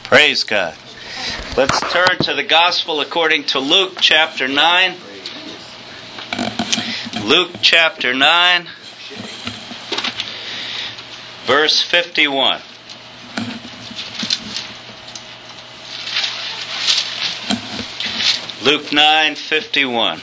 Praise God. Let's turn to the Gospel according to Luke chapter 9. Luke chapter 9, verse 51. Luke 9:51.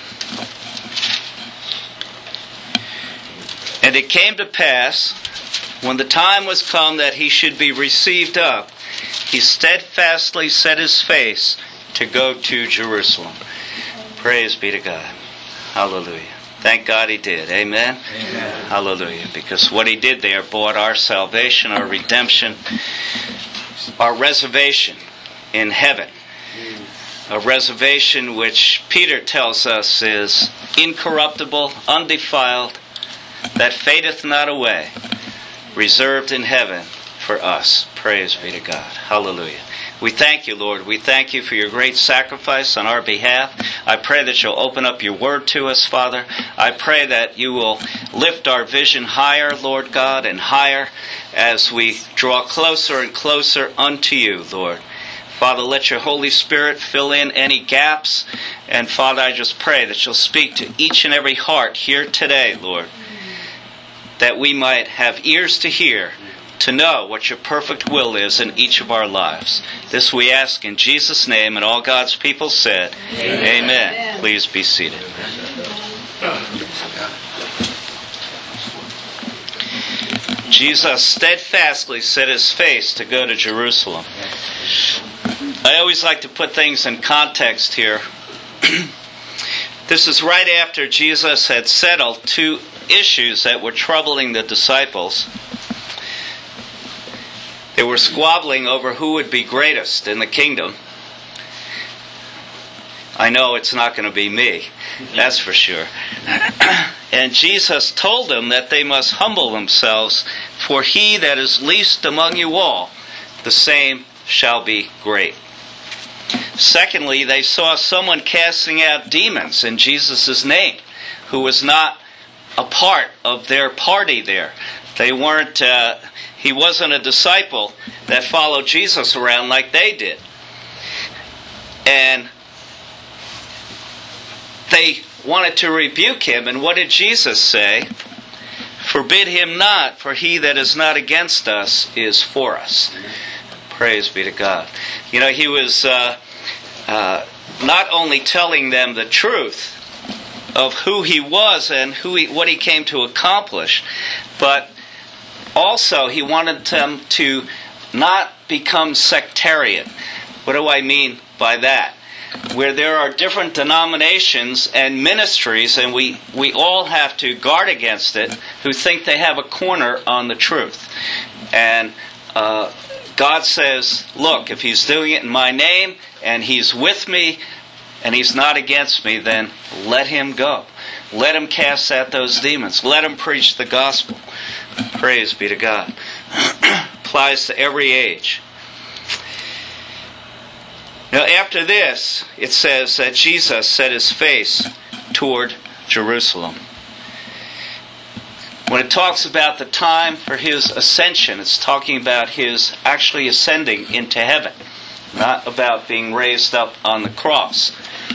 And it came to pass, when the time was come that he should be received up, he steadfastly set his face to go to Jerusalem. Praise be to God. Hallelujah. Thank God he did. Amen? Amen. Hallelujah. Because what he did there bought our salvation, our redemption, our reservation in heaven. A reservation which Peter tells us is incorruptible, undefiled, that fadeth not away, reserved in heaven for us. Praise be to God. Hallelujah. We thank you, Lord. We thank you for your great sacrifice on our behalf. I pray that you'll open up your word to us, Father. I pray that you will lift our vision higher, Lord God, and higher as we draw closer and closer unto you, Lord. Father, let your Holy Spirit fill in any gaps. And Father, I just pray that you'll speak to each and every heart here today, Lord, that we might have ears to hear, to know what your perfect will is in each of our lives. This we ask in Jesus' name, and all God's people said, Amen. Amen. Please be seated. Jesus steadfastly set his face to go to Jerusalem. I always like to put things in context here. This is right after Jesus had settled two issues that were troubling the disciples. They were squabbling over who would be greatest in the kingdom. I know it's not going to be me, that's for sure. And Jesus told them that they must humble themselves, for he that is least among you all, the same shall be great. Secondly, they saw someone casting out demons in Jesus' name, who was not a part of their party there. They weren't. He wasn't a disciple that followed Jesus around like they did. And they wanted to rebuke him. And what did Jesus say? Forbid him not, for he that is not against us is for us. Praise be to God. You know, he was not only telling them the truth of who he was and what he came to accomplish, but also he wanted them to not become sectarian. What do I mean by that? Where there are different denominations and ministries, and we all have to guard against it, who think they have a corner on the truth. And God says, look, if he's doing it in my name, and he's with me, and he's not against me, then let him go. Let him cast out those demons. Let him preach the gospel. Praise be to God. Applies to every age. Now after this, it says that Jesus set his face toward Jerusalem. When it talks about the time for his ascension, it's talking about his actually ascending into heaven, not about being raised up on the cross.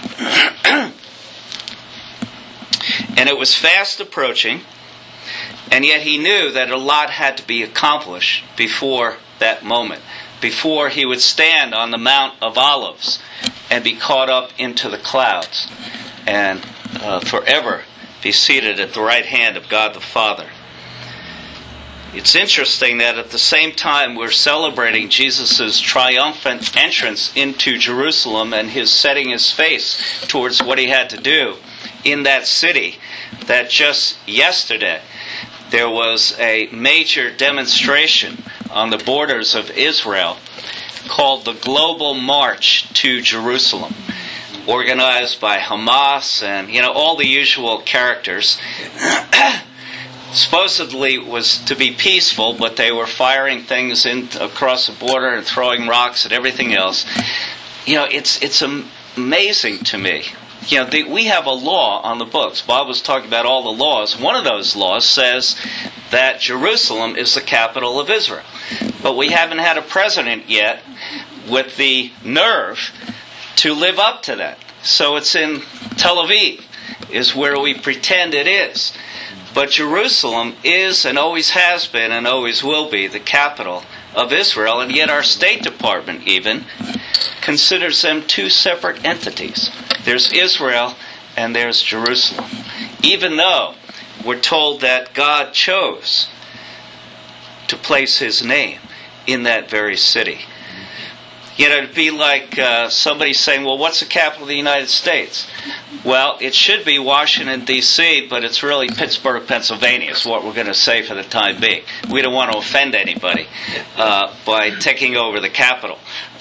And it was fast approaching, and yet he knew that a lot had to be accomplished before that moment, before he would stand on the Mount of Olives and be caught up into the clouds and forever be seated at the right hand of God the Father. It's interesting that at the same time we're celebrating Jesus' triumphant entrance into Jerusalem and his setting his face towards what he had to do in that city, that just yesterday there was a major demonstration on the borders of Israel called the Global March to Jerusalem, organized by Hamas and, all the usual characters. Supposedly was to be peaceful, but they were firing things across the border and throwing rocks and everything else. It's amazing to me. We have a law on the books. Bob was talking about all the laws. One of those laws says that Jerusalem is the capital of Israel. But we haven't had a president yet with the nerve to live up to that. So it's in Tel Aviv, is where we pretend it is. But Jerusalem is and always has been and always will be the capital of Israel, and yet our State Department even considers them two separate entities. There's Israel and there's Jerusalem. Even though we're told that God chose to place His name in that very city. You know, it'd be like somebody saying, well, what's the capital of the United States? Well, it should be Washington, D.C., but it's really Pittsburgh, Pennsylvania, is what we're going to say for the time being. We don't want to offend anybody by taking over the capital.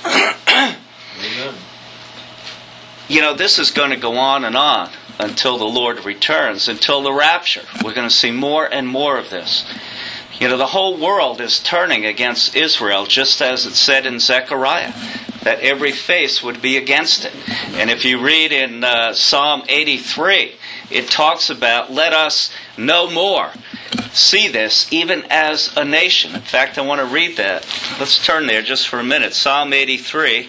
You know, this is going to go on and on until the Lord returns, until the rapture. We're going to see more and more of this. You know, the whole world is turning against Israel, just as it said in Zechariah, that every face would be against it. And if you read in Psalm 83, it talks about, let us no more see this, even as a nation. In fact, I want to read that. Let's turn there just for a minute. Psalm 83.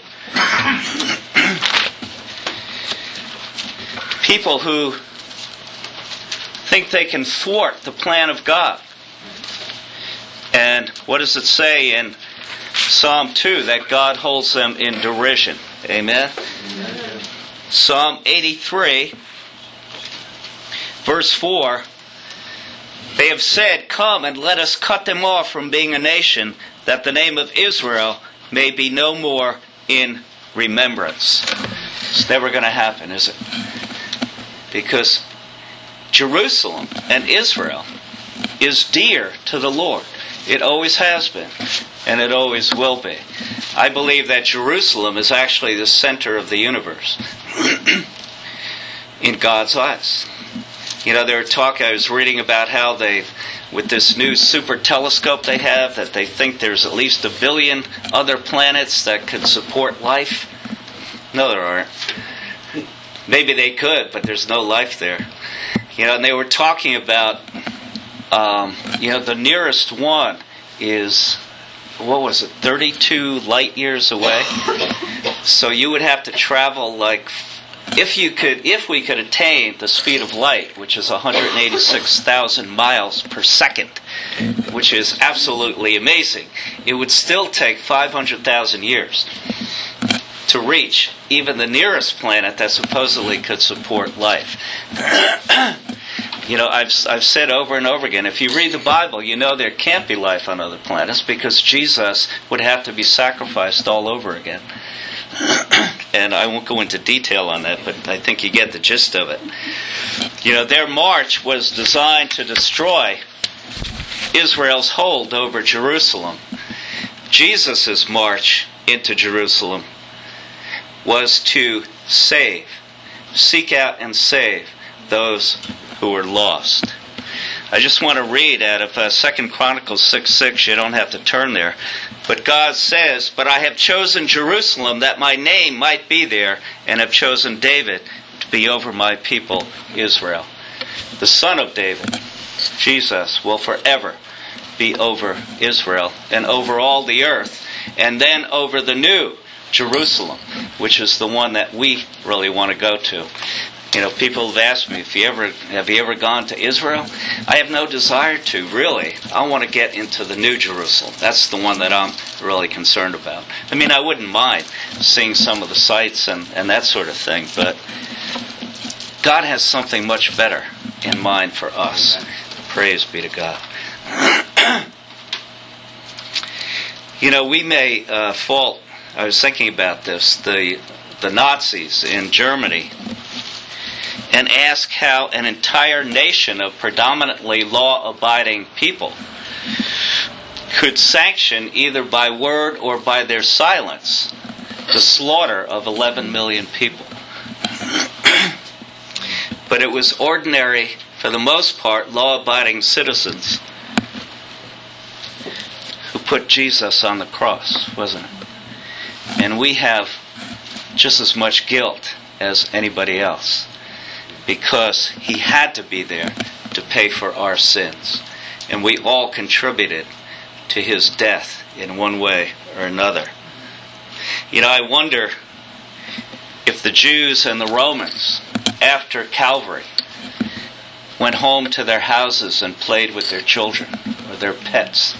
People who think they can thwart the plan of God. And what does it say in Psalm 2? That God holds them in derision. Amen? Amen. Psalm 83, verse 4. They have said, come and let us cut them off from being a nation, that the name of Israel may be no more in remembrance. It's never going to happen, is it? Because Jerusalem and Israel is dear to the Lord. It always has been, and it always will be. I believe that Jerusalem is actually the center of the universe in God's eyes. You know, I was reading about how they, with this new super telescope they have, that they think there's at least 1 billion other planets that could support life. No, there aren't. Maybe they could, but there's no life there. You know, and they were talking about, the nearest one is, 32 light years away? So you would have to travel if we could attain the speed of light, which is 186,000 miles per second, which is absolutely amazing, it would still take 500,000 years to reach even the nearest planet that supposedly could support life. You know, I've said over and over again, if you read the Bible, you know there can't be life on other planets because Jesus would have to be sacrificed all over again. And I won't go into detail on that, but I think you get the gist of it. You know, their march was designed to destroy Israel's hold over Jerusalem. Jesus' march into Jerusalem was to seek out and save those who were lost. I just want to read out of 2 Chronicles 6:6. You don't have to turn there. But God says, but I have chosen Jerusalem that my name might be there, and have chosen David to be over my people Israel. The Son of David, Jesus, will forever be over Israel and over all the earth, and then over the new Jerusalem, which is the one that we really want to go to. You know, people have asked me, have you ever gone to Israel? I have no desire to, really. I want to get into the New Jerusalem. That's the one that I'm really concerned about. I mean, I wouldn't mind seeing some of the sights and that sort of thing, but God has something much better in mind for us. Praise be to God. You know, we may fault, I was thinking about this, the Nazis in Germany, and ask how an entire nation of predominantly law-abiding people could sanction, either by word or by their silence, the slaughter of 11 million people. But it was ordinary, for the most part, law-abiding citizens who put Jesus on the cross, wasn't it? And we have just as much guilt as anybody else, because he had to be there to pay for our sins. And we all contributed to his death in one way or another. I wonder if the Jews and the Romans, after Calvary, went home to their houses and played with their children or their pets.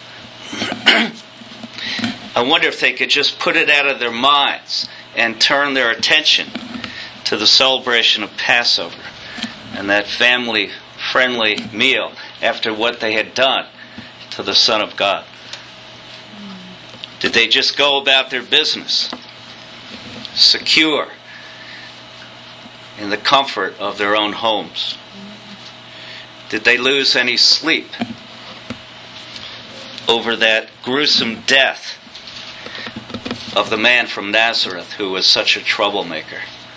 I wonder if they could just put it out of their minds and turn their attention to the celebration of Passover and that family-friendly meal after what they had done to the Son of God. Did they just go about their business, secure in the comfort of their own homes? Did they lose any sleep over that gruesome death of the man from Nazareth who was such a troublemaker?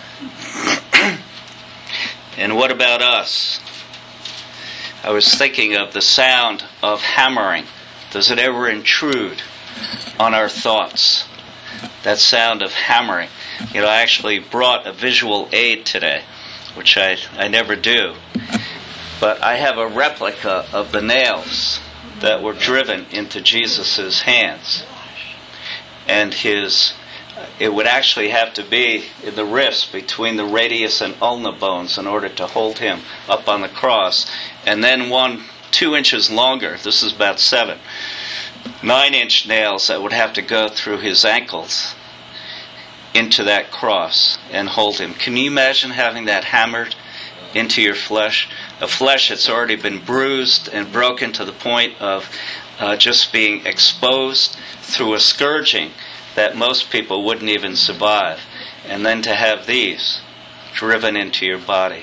And what about us? I was thinking of the sound of hammering. Does it ever intrude on our thoughts? That sound of hammering. I actually brought a visual aid today, which I never do. But I have a replica of the nails that were driven into Jesus' hands. And it would actually have to be in the ribs between the radius and ulna bones in order to hold him up on the cross. And then 2 inches longer, this is about 7, 9-inch nails that would have to go through his ankles into that cross and hold him. Can you imagine having that hammered into your flesh? A flesh that's already been bruised and broken to the point of just being exposed through a scourging that most people wouldn't even survive. And then to have these driven into your body.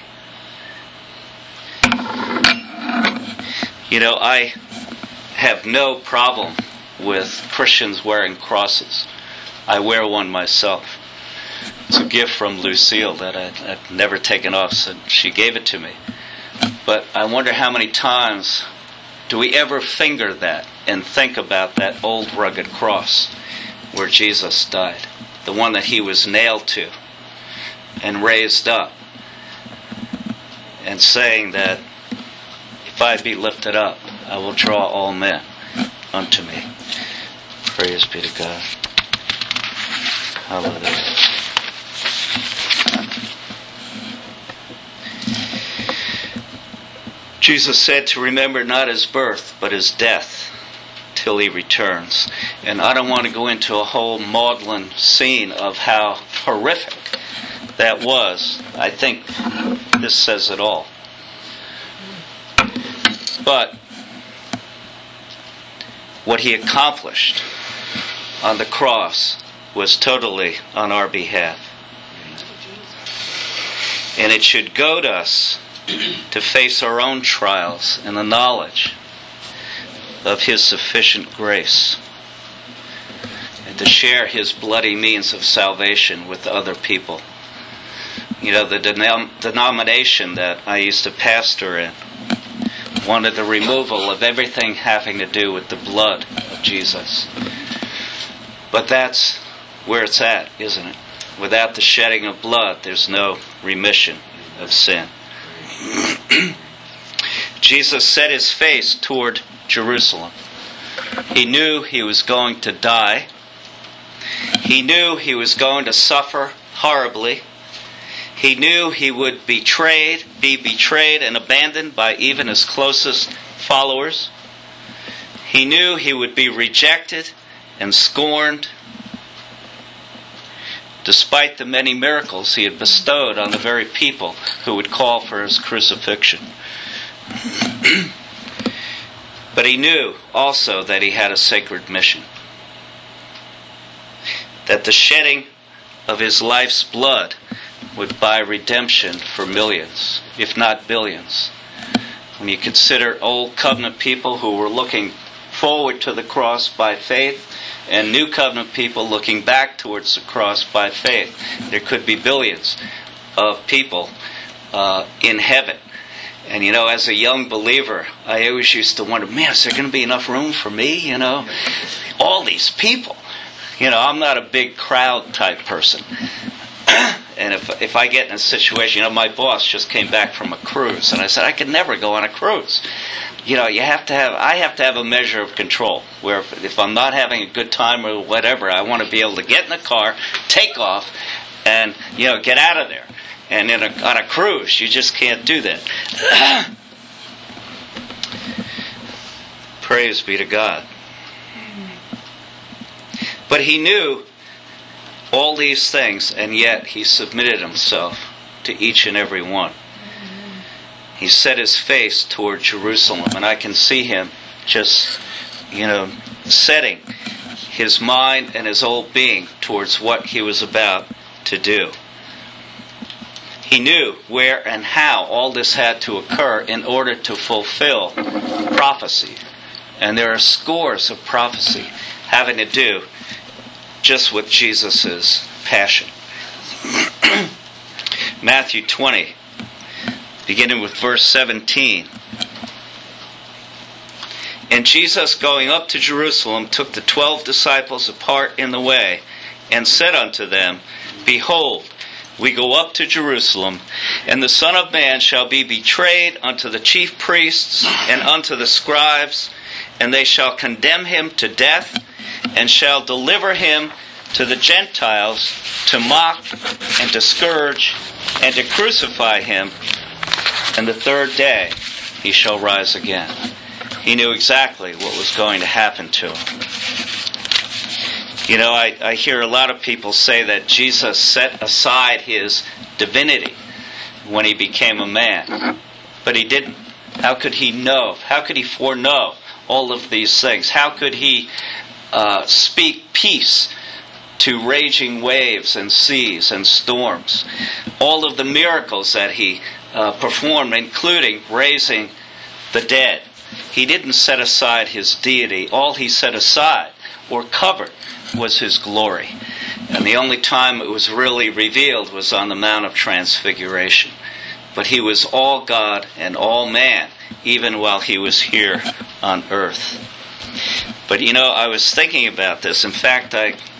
I have no problem with Christians wearing crosses. I wear one myself. It's a gift from Lucille that I've never taken off since she gave it to me. But I wonder how many times do we ever finger that and think about that old rugged cross where Jesus died, the one that he was nailed to and raised up, and saying that if I be lifted up, I will draw all men unto me. Praise be to God. Hallelujah. Jesus said to remember not his birth, but his death, till he returns. And I don't want to go into a whole maudlin scene of how horrific that was. I think this says it all. But what he accomplished on the cross was totally on our behalf. And it should goad us to face our own trials in the knowledge of his sufficient grace, and to share his bloody means of salvation with other people. The denomination that I used to pastor in wanted the removal of everything having to do with the blood of Jesus. But that's where it's at, isn't it? Without the shedding of blood, there's no remission of sin. Jesus set his face toward Jerusalem. He knew he was going to die. He knew he was going to suffer horribly. He knew he would be betrayed and abandoned by even his closest followers. He knew he would be rejected and scorned, despite the many miracles he had bestowed on the very people who would call for his crucifixion. But he knew also that he had a sacred mission. That the shedding of his life's blood would buy redemption for millions, if not billions. When you consider Old Covenant people who were looking forward to the cross by faith, and New Covenant people looking back towards the cross by faith, there could be billions of people in heaven. And as a young believer, I always used to wonder, man, is there going to be enough room for me? All these people. I'm not a big crowd type person. And if I get in a situation, my boss just came back from a cruise, and I said, I could never go on a cruise. I have to have a measure of control, where if I'm not having a good time or whatever, I want to be able to get in the car, take off, and, get out of there. And on a cruise, you just can't do that. Praise be to God. But he knew all these things, and yet he submitted himself to each and every one. He set his face toward Jerusalem, and I can see him just, setting his mind and his whole being towards what he was about to do. He knew where and how all this had to occur in order to fulfill prophecy. And there are scores of prophecy having to do just with Jesus' passion. Matthew 20, beginning with verse 17. And Jesus, going up to Jerusalem, took the 12 disciples apart in the way, and said unto them, Behold, we go up to Jerusalem, and the Son of Man shall be betrayed unto the chief priests and unto the scribes, and they shall condemn him to death, and shall deliver him to the Gentiles to mock and to scourge and to crucify him, and the third day he shall rise again. He knew exactly what was going to happen to him. I hear a lot of people say that Jesus set aside his divinity when he became a man. But he didn't. How could he know? How could he foreknow all of these things? How could he speak peace to raging waves and seas and storms? All of the miracles that he performed, including raising the dead. He didn't set aside his deity. All he set aside or covered was his glory. And the only time it was really revealed was on the Mount of Transfiguration. But he was all God and all man, even while he was here on earth. But I was thinking about this. In fact,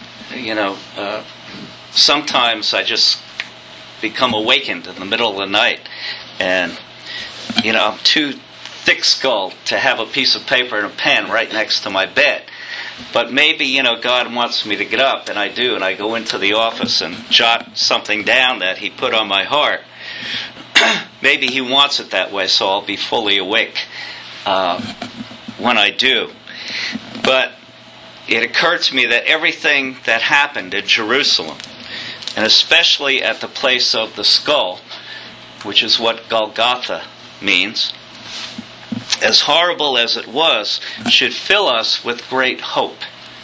sometimes I just become awakened in the middle of the night. And, I'm too thick-skulled to have a piece of paper and a pen right next to my bed. But maybe, God wants me to get up, and I do, and I go into the office and jot something down that he put on my heart. Maybe he wants it that way, so I'll be fully awake when I do. But it occurred to me that everything that happened in Jerusalem, and especially at the place of the skull, which is what Golgotha means, as horrible as it was, should fill us with great hope.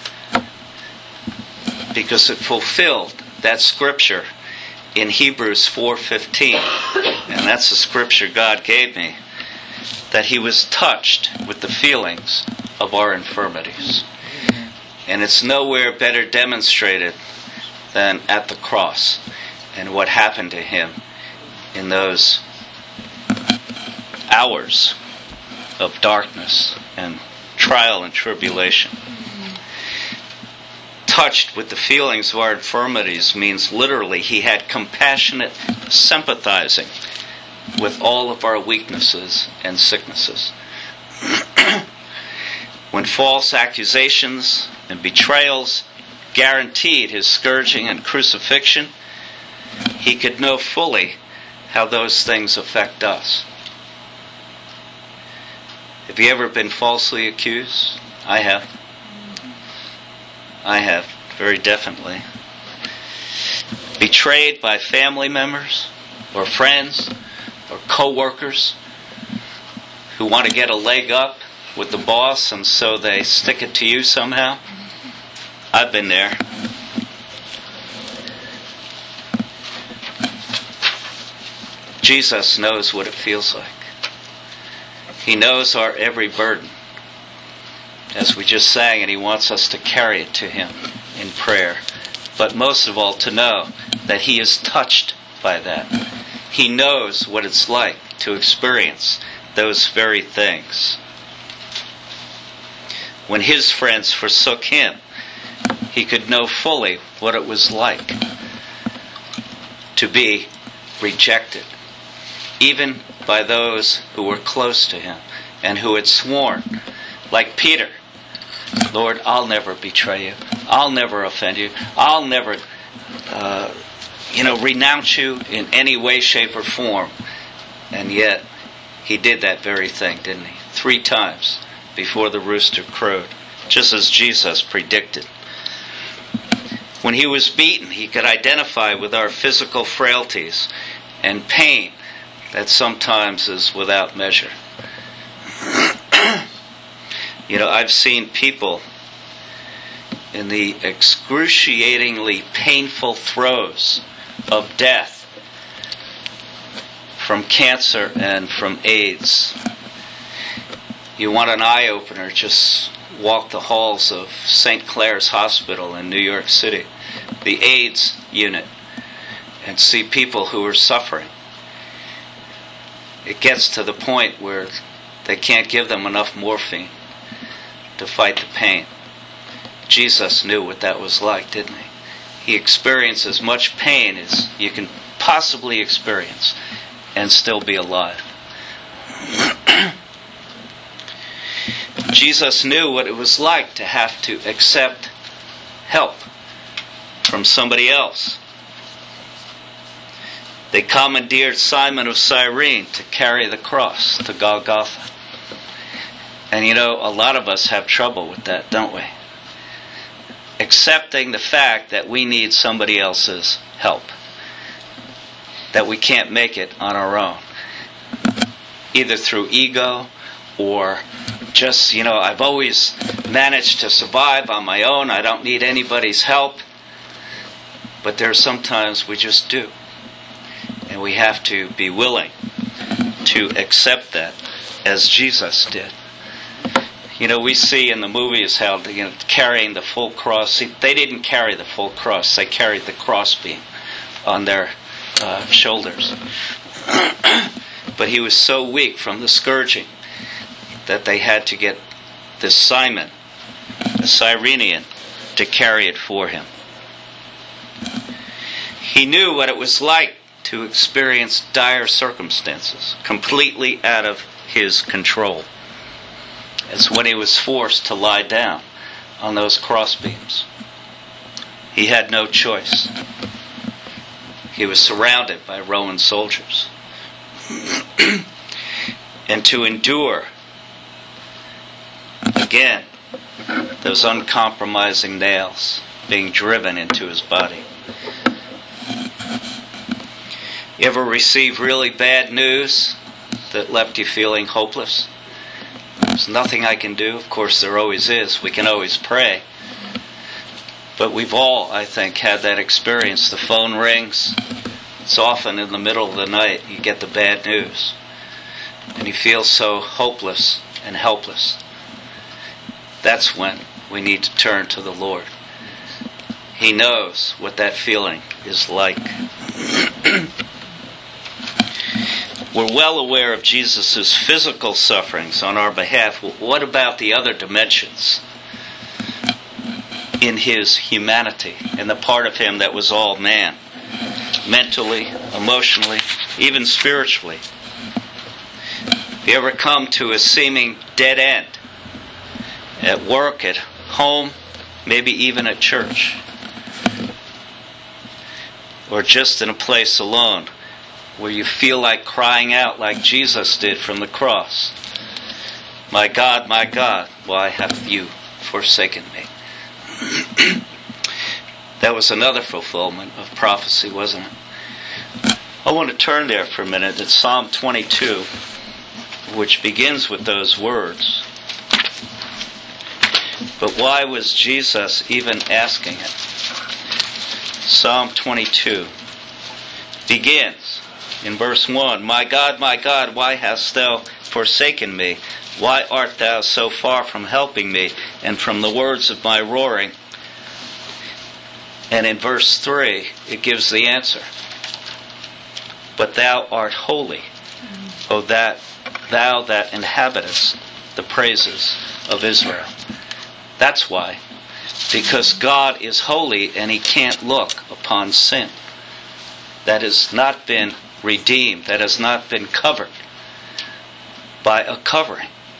Because it fulfilled that scripture in Hebrews 4:15. And that's the scripture God gave me. That he was touched with the feelings of our infirmities. And it's nowhere better demonstrated than at the cross. And what happened to him in those hours of darkness and trial and tribulation. Touched with the feelings of our infirmities means literally he had compassionate sympathizing with all of our weaknesses and sicknesses. When false accusations and betrayals guaranteed his scourging and crucifixion, he could know fully how those things affect us. Have you ever been falsely accused? I have. I have, very definitely. Betrayed by family members or friends or co-workers who want to get a leg up with the boss, and so they stick it to you somehow. I've been there. Jesus knows what it feels like. He knows our every burden, as we just sang, and he wants us to carry it to him in prayer. But most of all, to know that he is touched by that. He knows what it's like to experience those very things. When his friends forsook him, he could know fully what it was like to be rejected, even by those who were close to him, and who had sworn, like Peter, Lord, I'll never betray you. I'll never offend you. I'll never, renounce you in any way, shape, or form. And yet, he did that very thing, didn't he? 3 times before the rooster crowed, just as Jesus predicted. When he was beaten, he could identify with our physical frailties and pain that sometimes is without measure. I've seen people in the excruciatingly painful throes of death from cancer and from AIDS. You want an eye-opener, just walk the halls of St. Clare's Hospital in New York City, the AIDS unit, and see people who are suffering. It gets to the point where they can't give them enough morphine to fight the pain. Jesus knew what that was like, didn't he? He experienced as much pain as you can possibly experience and still be alive. Jesus knew what it was like to have to accept help from somebody else. They commandeered Simon of Cyrene to carry the cross to Golgotha. And a lot of us have trouble with that, don't we? Accepting the fact that we need somebody else's help. That we can't make it on our own. Either through ego or just, I've always managed to survive on my own. I don't need anybody's help. But there are sometimes we just do. And we have to be willing to accept that as Jesus did. We see in the movies how, carrying the full cross. They didn't carry the full cross. They carried the crossbeam on their shoulders. But he was so weak from the scourging that they had to get this Simon, a Cyrenian, to carry it for him. He knew what it was like to experience dire circumstances, completely out of his control. It's when he was forced to lie down on those crossbeams. He had no choice. He was surrounded by Roman soldiers. And to endure, again, those uncompromising nails being driven into his body. You ever receive really bad news that left you feeling hopeless? There's nothing I can do. Of course, there always is. We can always pray. But we've all, I think, had that experience. The phone rings. It's often in the middle of the night you get the bad news. And you feel so hopeless and helpless. That's when we need to turn to the Lord. He knows what that feeling is like. We're well aware of Jesus' physical sufferings on our behalf. What about the other dimensions in his humanity, in the part of him that was all man? Mentally, emotionally, even spiritually. Have you ever come to a seeming dead end? At work, at home, maybe even at church. Or just in a place alone, where you feel like crying out like Jesus did from the cross. My God, why have you forsaken me? That was another fulfillment of prophecy, wasn't it? I want to turn there for a minute. It's Psalm 22, which begins with those words. But why was Jesus even asking it? Psalm 22 begins in verse 1. My God, why hast thou forsaken me? Why art thou so far from helping me and from the words of my roaring? And in verse 3, it gives the answer. But thou art holy, O that thou that inhabitest the praises of Israel. That's why. Because God is holy and he can't look upon sin that has not been redeemed, that has not been covered by a covering,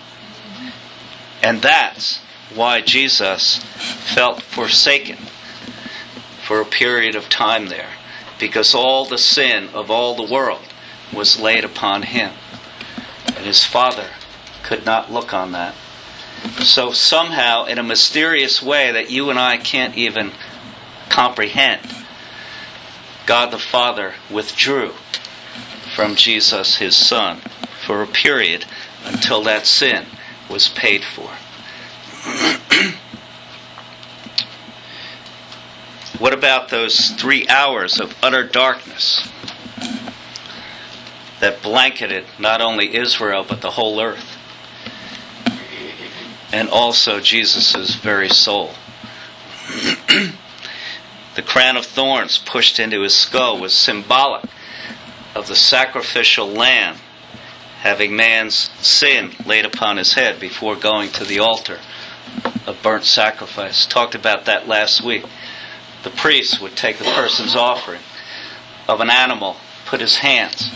And that's why Jesus felt forsaken for a period of time there, because all the sin of all the world was laid upon him, and his Father could not look on that. So somehow, in a mysterious way that you and I can't even comprehend, God the Father withdrew from Jesus, his Son, for a period until that sin was paid for. What about those 3 hours of utter darkness that blanketed not only Israel but the whole earth, and also Jesus' very soul? The crown of thorns pushed into his skull was symbolic of the sacrificial lamb having man's sin laid upon his head before going to the altar of burnt sacrifice. Talked about that last week. The priest would take the person's offering of an animal, put his hands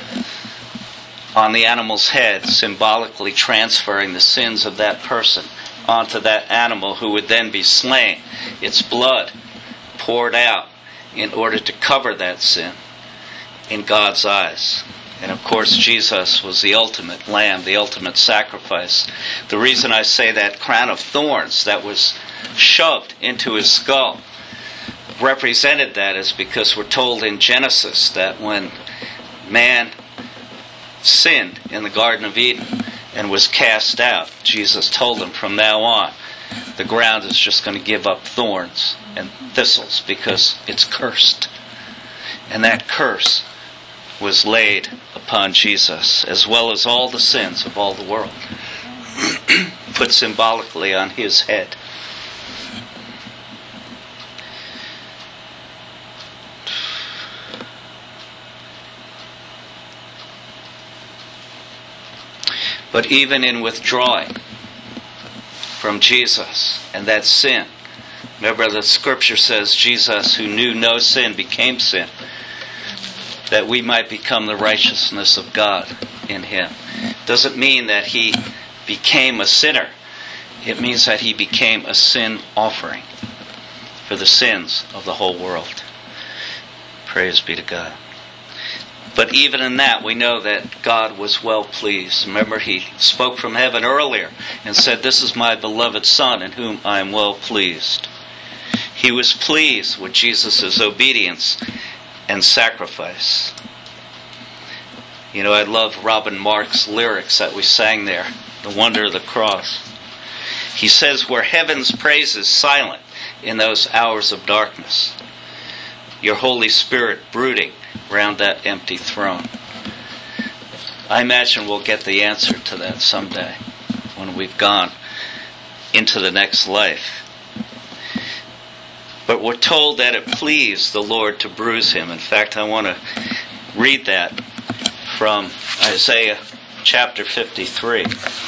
on the animal's head, symbolically transferring the sins of that person onto that animal, who would then be slain. Its blood poured out in order to cover that sin in God's eyes. And of course, Jesus was the ultimate lamb, the ultimate sacrifice. The reason I say that crown of thorns that was shoved into his skull represented that is because we're told in Genesis that when man sinned in the Garden of Eden and was cast out, Jesus told him from now on, the ground is just going to give up thorns and thistles because it's cursed. And that curse was laid upon Jesus, as well as all the sins of all the world, put symbolically on his head. But even in withdrawing from Jesus and that sin, remember the scripture says Jesus, who knew no sin, became sin, that we might become the righteousness of God in him. Doesn't mean that he became a sinner. It means that he became a sin offering for the sins of the whole world. Praise be to God. But even in that, we know that God was well pleased. Remember, he spoke from heaven earlier and said, "This is my beloved Son, in whom I am well pleased." He was pleased with Jesus' obedience and sacrifice. You know, I love Robin Mark's lyrics that we sang there, "The Wonder of the Cross." He says, "Where heaven's praise is silent in those hours of darkness, your Holy Spirit brooding round that empty throne." I imagine we'll get the answer to that someday when we've gone into the next life. But we're told that it pleased the Lord to bruise him. In fact, I want to read that from Isaiah chapter 53.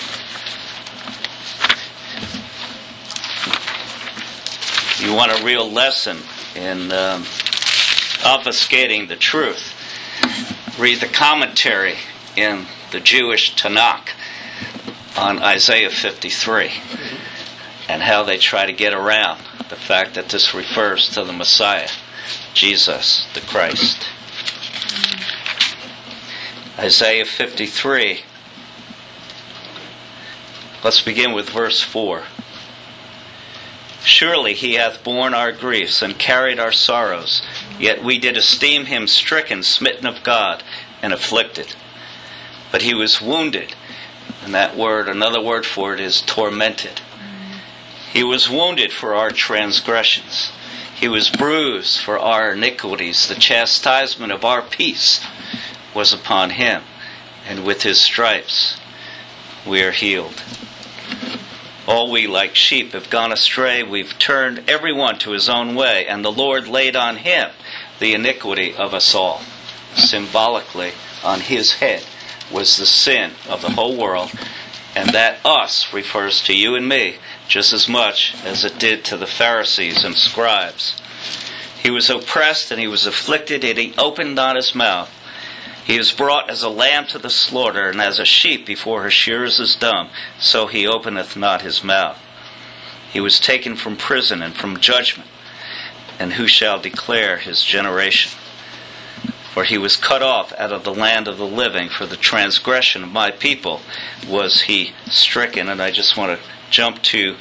You want a real lesson in obfuscating the truth, read the commentary in the Jewish Tanakh on Isaiah 53 and how they try to get around the fact that this refers to the Messiah, Jesus the Christ. Isaiah 53. Let's begin with verse 4. "Surely he hath borne our griefs and carried our sorrows, yet we did esteem him stricken, smitten of God, and afflicted. But he was wounded," and that word, another word for it is tormented. "He was wounded for our transgressions. He was bruised for our iniquities. The chastisement of our peace was upon him, and with his stripes we are healed. All we like sheep have gone astray. We've turned every one to his own way, and the Lord laid on him the iniquity of us all." Symbolically, on his head was the sin of the whole world, and that "us" refers to you and me just as much as it did to the Pharisees and scribes. "He was oppressed and he was afflicted, and he opened not his mouth. He is brought as a lamb to the slaughter, and as a sheep before her shearers is dumb, so he openeth not his mouth. He was taken from prison and from judgment, and who shall declare his generation? For he was cut off out of the land of the living. For the transgression of my people was he stricken. And I just want to jump to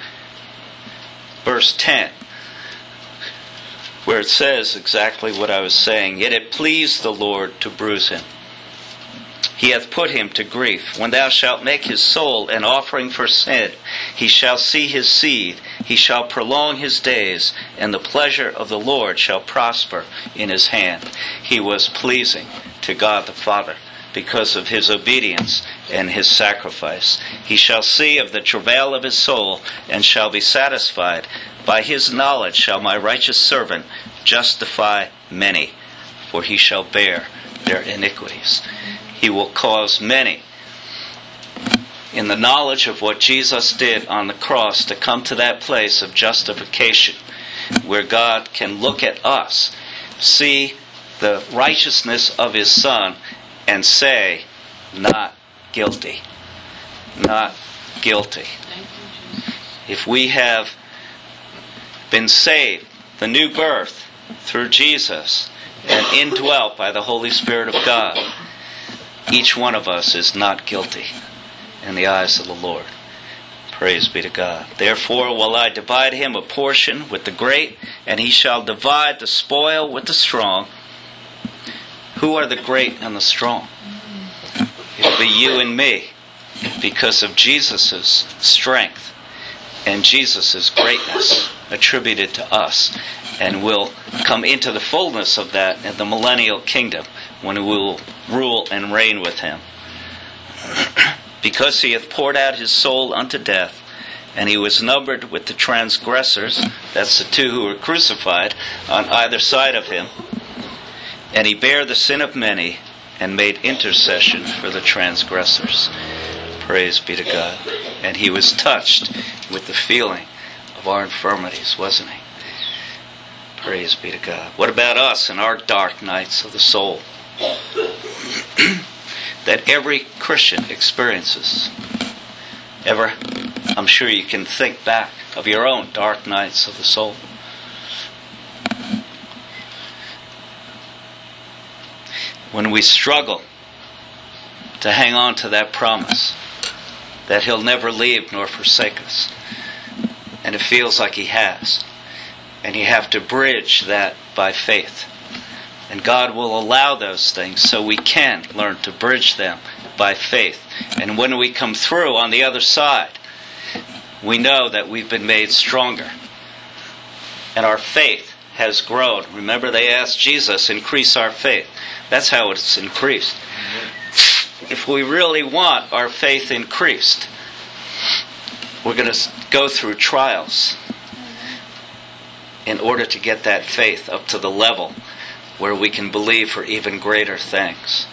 verse 10, where it says exactly what I was saying. Yet it pleased the Lord to bruise him. He hath put him to grief. When thou shalt make his soul an offering for sin, he shall see his seed. He shall prolong his days, and the pleasure of the Lord shall prosper in his hand. He was pleasing to God the Father because of his obedience and his sacrifice. He shall see of the travail of his soul, and shall be satisfied. By his knowledge shall my righteous servant justify many, for he shall bear their iniquities. He will cause many, in the knowledge of what Jesus did on the cross, to come to that place of justification, where God can look at us, see the righteousness of his Son, and say, not guilty. Not guilty. If we have been saved, the new birth, through Jesus, and indwelt by the Holy Spirit of God, each one of us is not guilty in the eyes of the Lord. Praise be to God. Therefore will I divide him a portion with the great, and he shall divide the spoil with the strong. Who are the great and the strong? It'll be you and me, because of Jesus' strength and Jesus' greatness attributed to us. And we'll come into the fullness of that in the millennial kingdom, when we will rule and reign with him. Because he hath poured out his soul unto death, and he was numbered with the transgressors, that's the two who were crucified on either side of him, and he bare the sin of many, and made intercession for the transgressors. Praise be to God. And he was touched with the feeling of our infirmities, wasn't he? Praise be to God. What about us in our dark nights of the soul that every Christian experiences? Ever? I'm sure you can think back of your own dark nights of the soul. When we struggle to hang on to that promise that he'll never leave nor forsake us, and it feels like he has, and you have to bridge that by faith. And God will allow those things so we can learn to bridge them by faith. And when we come through on the other side, we know that we've been made stronger. And our faith has grown. Remember, they asked Jesus, increase our faith. That's how it's increased. If we really want our faith increased, we're going to go through trials in order to get that faith up to the level where we can believe for even greater things.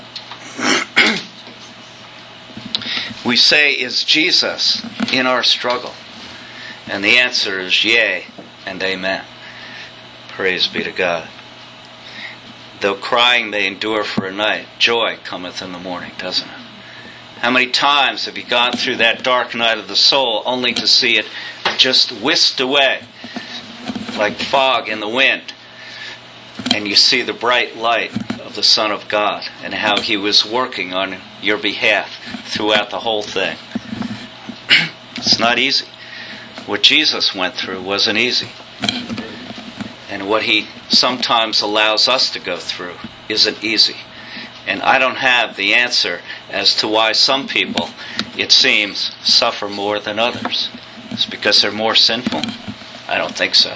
We say, is Jesus in our struggle? And the answer is yea and amen. Praise be to God. Though crying may endure for a night, joy cometh in the morning, doesn't it? How many times have you gone through that dark night of the soul only to see it just whisked away like fog in the wind, and you see the bright light of the Son of God and how he was working on your behalf throughout the whole thing? It's not easy. What Jesus went through wasn't easy. And what he sometimes allows us to go through isn't easy. And I don't have the answer as to why some people, it seems, suffer more than others. It's because they're more sinful? I don't think so.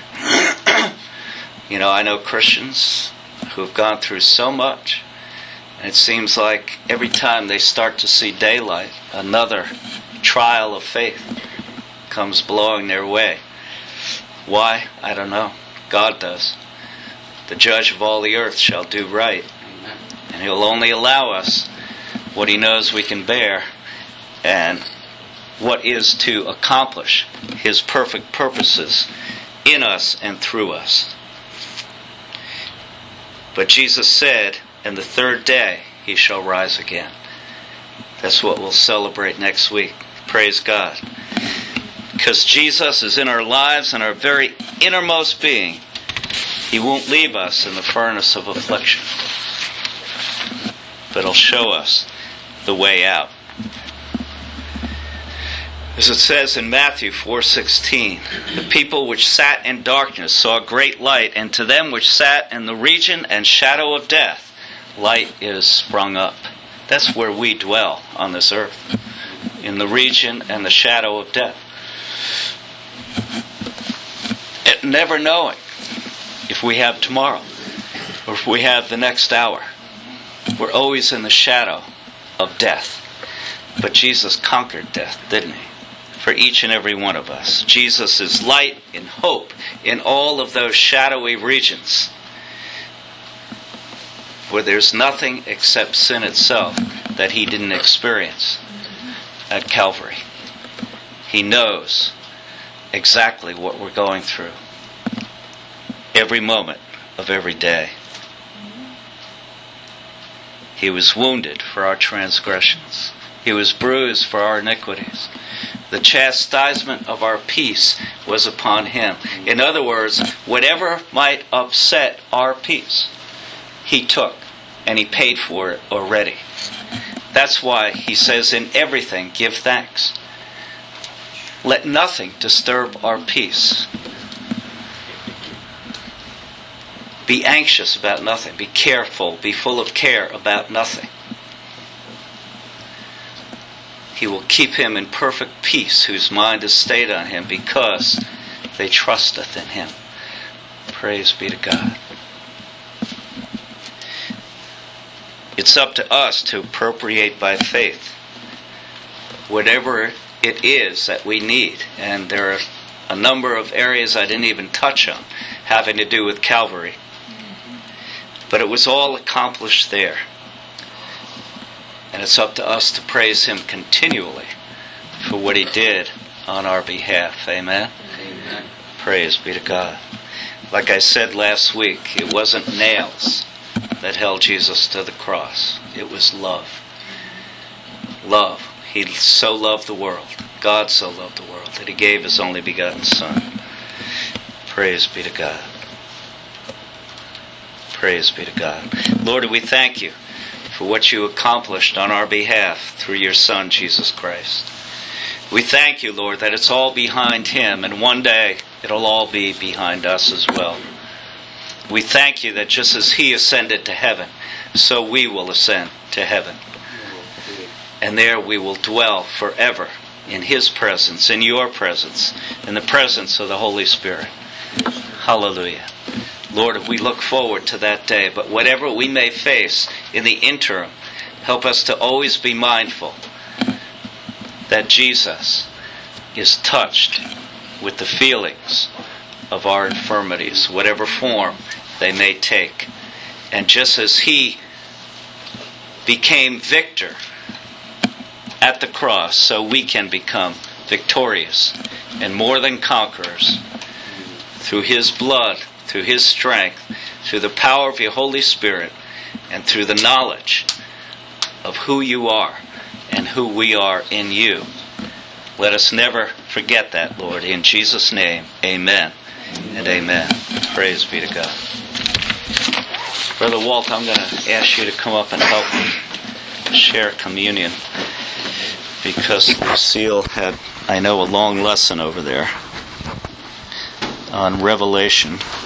You know, I know Christians who have gone through so much, and it seems like every time they start to see daylight, another trial of faith comes blowing their way. Why? I don't know. God does. The judge of all the earth shall do right. And he'll only allow us what he knows we can bear and what is to accomplish his perfect purposes in us and through us. But Jesus said, and the third day he shall rise again. That's what we'll celebrate next week. Praise God. Because Jesus is in our lives and our very innermost being, he won't leave us in the furnace of affliction, but he'll show us the way out. As it says in Matthew 4:16, the people which sat in darkness saw great light, and to them which sat in the region and shadow of death, light is sprung up. That's where we dwell on this earth, in the region and the shadow of death. And never knowing if we have tomorrow or if we have the next hour. We're always in the shadow of death. But Jesus conquered death, didn't he? For each and every one of us. Jesus is light and hope in all of those shadowy regions where there's nothing except sin itself that he didn't experience at Calvary. He knows exactly what we're going through every moment of every day. He was wounded for our transgressions. He was bruised for our iniquities. The chastisement of our peace was upon him. In other words, whatever might upset our peace, he took, and he paid for it already. That's why he says, in everything give thanks. Let nothing disturb our peace. Be anxious about nothing. Be careful. Be full of care about nothing. He will keep him in perfect peace whose mind is stayed on him because they trusteth in him. Praise be to God. It's up to us to appropriate by faith whatever it is that we need. And there are a number of areas I didn't even touch on having to do with Calvary. But it was all accomplished there. And it's up to us to praise him continually for what he did on our behalf. Amen? Amen. Praise be to God. Like I said last week, it wasn't nails that held Jesus to the cross. It was love. Love. He so loved the world. God so loved the world that he gave his only begotten Son. Praise be to God. Praise be to God. Lord, we thank you for what you accomplished on our behalf through your Son, Jesus Christ. We thank you, Lord, that it's all behind him, and one day it'll all be behind us as well. We thank you that just as he ascended to heaven, so we will ascend to heaven. And there we will dwell forever in his presence, in your presence, in the presence of the Holy Spirit. Hallelujah. Lord, we look forward to that day, but whatever we may face in the interim, help us to always be mindful that Jesus is touched with the feelings of our infirmities, whatever form they may take. And just as he became victor at the cross, so we can become victorious and more than conquerors through his blood, through his strength, through the power of your Holy Spirit, and through the knowledge of who you are and who we are in you. Let us never forget that, Lord. In Jesus' name, amen and amen. Praise be to God. Brother Walt, I'm going to ask you to come up and help me share communion, because Lucille had, I know, a long lesson over there on Revelation.